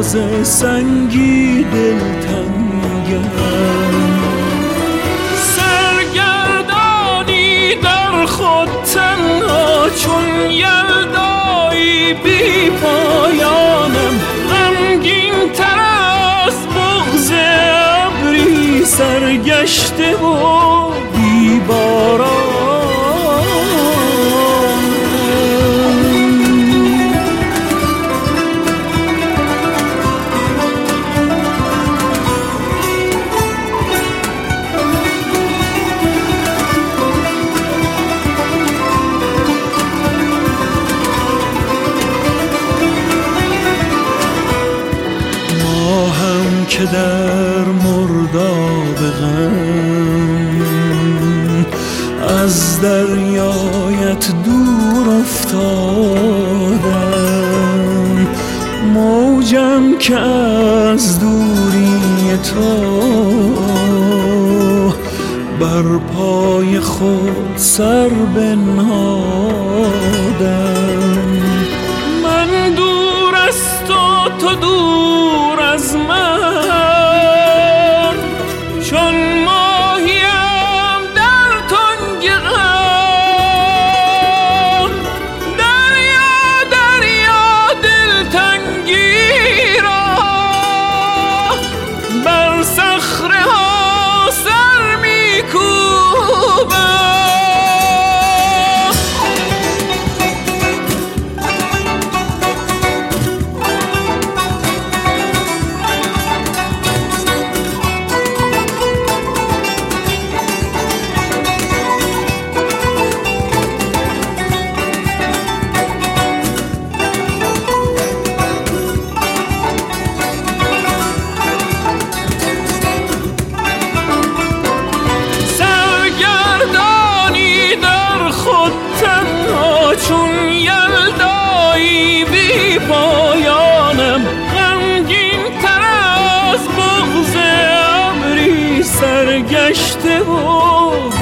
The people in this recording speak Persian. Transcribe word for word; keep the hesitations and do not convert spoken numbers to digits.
بغض سنگی دلتنگم. سرگردانی در خود تنها چون یلدایی بی پایانم. غمگین تر از بغض ابری سرگشته و بی باران. که در مرداب غم از دریایت دور افتادم. موجم که از دوری تو بر پای خود سر بنهادم. من دور از تو، تو دور از من، چون ماهیم در تنگ غم. دریا دریا دلتنگی را بر صخره ها سر می‌کوبم. چون یلدایی بی پایانم. غمگین تر از بغض ابری سرگشته و